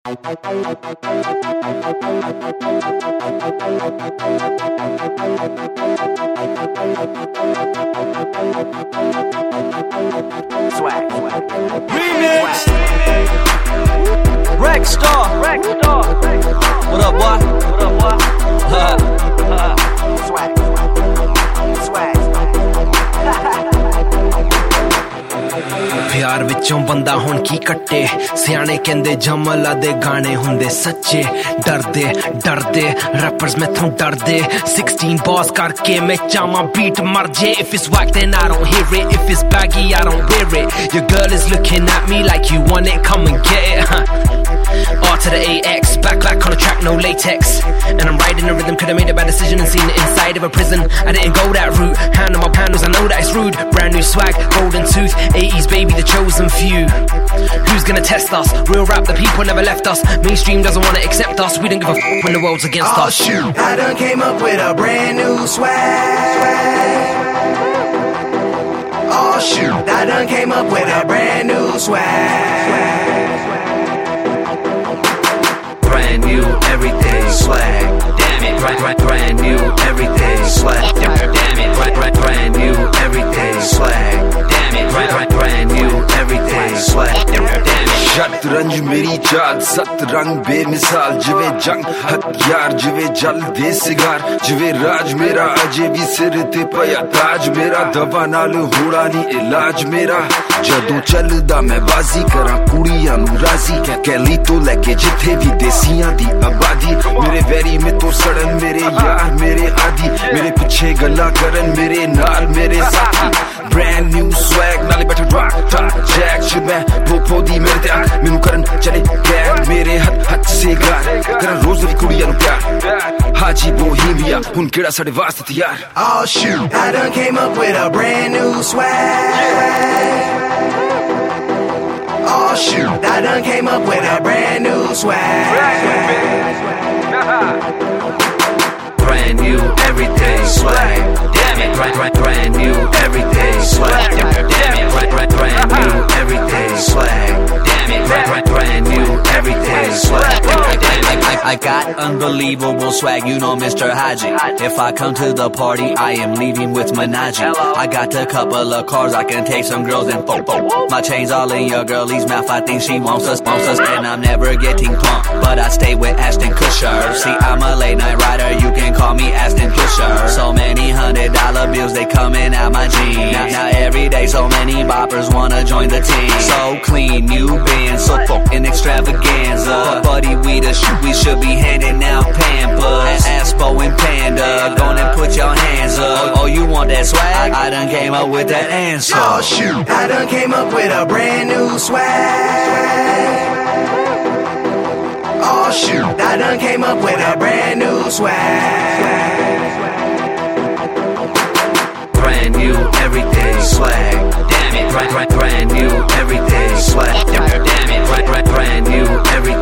Remix. Rexstar. What up, boy? Swag. प्यार विचों बंदा हुण की कट्टे सियाने कहंदे जमला दे गाने हुंदे सच्चे डरदे रैपर्स मैथों डरदे 16 bars करके मैं चामा बीट मर जे if it's whack then I don't hear it if it's baggy I don't wear it your girl is looking at me like you want it come and get it R to the AX back on the track no latex and I'm riding the rhythm could have made a bad decision and seen it inside of a prison I didn't go that route hand on my panels I know that it's rude brand new swag golden tooth 80s baby the chosen few who's gonna test us real rap the people never left us mainstream doesn't wanna accept us we don't give a f when the world's against us shoot I done came up with a brand new swag oh shoot I done came up with a brand new swag brand new everything swag damn it brand new everything swag damn it brand new everything swag damn it brand new everything swag damn it शतरंज मेरी चाल सतरंग बेमिसाल जिवे जंग हथियार जिवे जल दे cigar जिवे राज मेरा अजे भी सिर ते पया ताज मेरा दवा नाल होड़ा नी इलाज मेरा जदों चलदा मैं बाजी करा कुड़ियां नू राजी कैली तो लेके जिथे भी देसियां दी आबादी मेरे वैरी में तो सड़न मेरे यार मेरे आदी मेरे पीछे गल्ला करन मेरे नाल मेरे साथी brand new swag नाले बैठे rock top jack shit मैं पोपो दी मेरे ते मैनू करन चले गैर मेरे हथ से गार करन रोज दी कुड़ियां नू प्यार हाजी बोहेमिया हुन केड़ा साडे वास्ते तैयार oh shoot I done came up with a brand new swag oh shoot I done came up with a brand new swag brand new everything swag damn it brand new everything swag damn it brand new everything swag damn it brand new everything swag I got unbelievable swag, you know Mr. Haji. If I come to the party, I am leaving with Menaji. I got a couple of cars, I can take some girls and fo. My chains all in your girlie's mouth, I think she wants us, and I'm never getting pumped. But I stay with Ashton Kutcher. See, I'm a late night rider, you can call me Ashton Kutcher. So many $100 bills, they coming out my jeans. Now every day, so many boppers wanna join the team. So clean, new band, so fucking extravaganza. Buddy, we should be handing out Pampers. Aspo and Panda, go on and put your hands up. Oh, you want that swag? I done came up with that answer. Oh shoot, I done came up with a brand new swag. Oh shoot, I done came up with a brand new swag. Brand new everything swag. Damn it, brand new everything swag. Damn it, brand new everything.